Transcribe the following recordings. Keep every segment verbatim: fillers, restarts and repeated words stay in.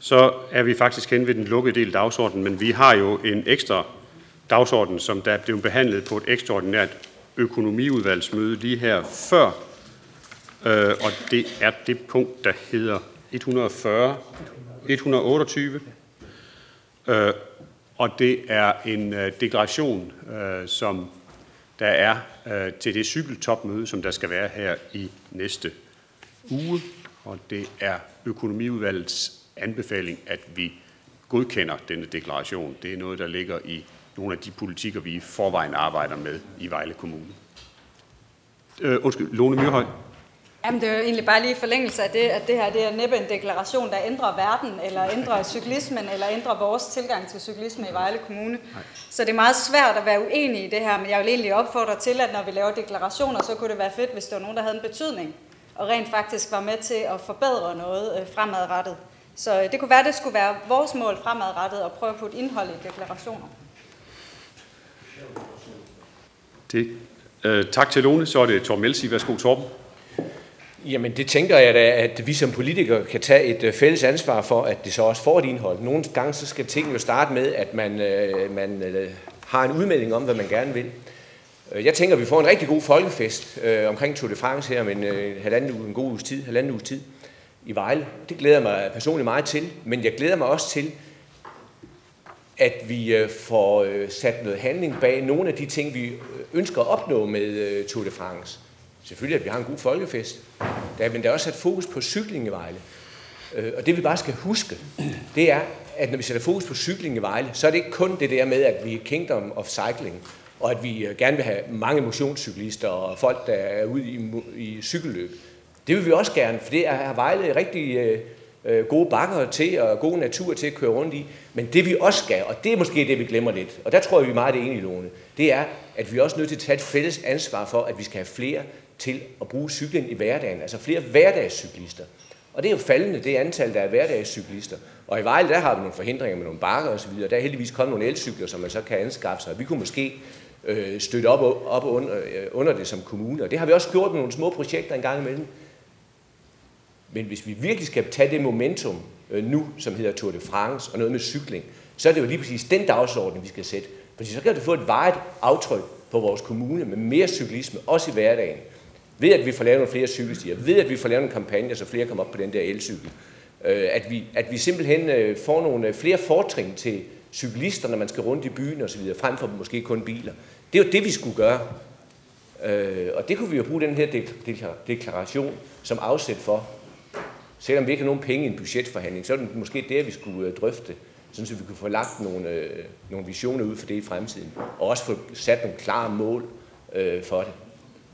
så er vi faktisk hen ved den lukkede del af dagsordenen, men vi har jo en ekstra dagsorden, som der blev behandlet på et ekstraordinært økonomiudvalgsmøde lige her før, øh, og det er det punkt, der hedder et hundrede og fyrre, et hundrede og otteogtyve, øh, og det er en øh, deklaration, øh, som der er øh, til det cykeltopmøde, som der skal være her i næste uge, og det er økonomiudvalgets anbefaling, at vi godkender denne deklaration. Det er noget, der ligger i nogle af de politikker, vi i forvejen arbejder med i Vejle Kommune. Øh, undskyld, Lone Myrhøj. Jamen, det er jo egentlig bare lige i forlængelse af det, at det her det er næppe en deklaration, der ændrer verden, eller ændrer cyklismen, eller ændrer vores tilgang til cyklisme i Vejle Kommune. Nej. Så det er meget svært at være uenig i det her, men jeg vil egentlig opfordre til, at når vi laver deklarationer, så kunne det være fedt, hvis der var nogen, der havde en betydning, og rent faktisk var med til at forbedre noget øh, fremadrettet. Så det kunne være, det skulle være vores mål fremadrettet, at prøve at putte indhold i deklarationer. Det. Øh, tak til Lone. Så er det Torben Elsig. Værsgo, Torben. Jamen, det tænker jeg da, at vi som politikere kan tage et fælles ansvar for, at det så også får et indhold. Nogle gange så skal tingene jo starte med, at man, øh, man øh, har en udmelding om, hvad man gerne vil. Jeg tænker, at vi får en rigtig god folkefest øh, omkring Tour de France her om en, øh, halvanden uge, en god uges tid, halvanden uges tid i Vejle. Det glæder jeg mig personligt meget til, men jeg glæder mig også til, at vi øh, får øh, sat noget handling bag nogle af de ting, vi ønsker at opnå med øh, Tour de France. Selvfølgelig, at vi har en god folkefest, der, men der er også sat fokus på cykling i Vejle. Øh, og det vi bare skal huske, det er, at når vi sætter fokus på cykling i Vejle, så er det ikke kun det der med, at vi er kingdom of cycling, og at vi gerne vil have mange motionscyklister og folk, der er ude i, i cykelløb. Det vil vi også gerne, for det er Vejle rigtig øh, gode bakker til, og god natur til at køre rundt i. Men det vi også skal, og det er måske det, vi glemmer lidt, og der tror jeg, vi er meget enige, Lone, det er, at vi er også nødt til at tage et fælles ansvar for, at vi skal have flere til at bruge cyklen i hverdagen, altså flere hverdagscyklister. Og det er jo faldende, det antal, der er hverdagscyklister. Og i Vejle, der har vi nogle forhindringer med nogle bakker og så videre. Der er heldigvis kommet nogle elcykler, som man så kan anskaffe sig. Vi kunne måske øh, støtte op, op under, øh, under det som kommune, og det har vi også gjort med nogle små projekter en gang imellem. Men hvis vi virkelig skal tage det momentum øh, nu, som hedder Tour de France, og noget med cykling, så er det jo lige præcis den dagsorden, vi skal sætte. Fordi så kan det få et varigt aftryk på vores kommune med mere cyklisme, også i hverdagen. Ved at vi får lavet nogle flere cykelstier, ved at vi får lavet en kampagne, så flere kommer op på den der elcykel. Øh, at, vi, at vi simpelthen øh, får nogle flere fortrin til cyklister, når man skal rundt i byen og så videre, frem for måske kun biler. Det er jo det, vi skulle gøre. Øh, og det kunne vi jo bruge den her deklaration som afsæt for. Selvom vi ikke har nogen penge i en budgetforhandling, så er det måske det, vi skulle øh, drøfte, sådan så vi kunne få lagt nogle, øh, nogle visioner ud for det i fremtiden, og også få sat nogle klare mål øh, for det.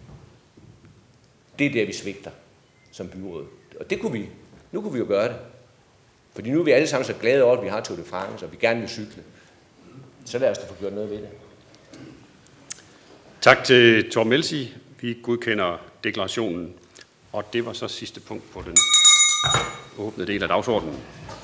Det er der, vi svigter som byråd. Og det kunne vi, nu kunne vi jo gøre det. Fordi nu er vi alle sammen så glade over, at vi har Tour de France, og vi gerne vil cykle. Så lad os da få gjort noget ved det. Tak til Torben Elsig. Vi godkender deklarationen, og det var så sidste punkt på den åbne del af dagsordenen.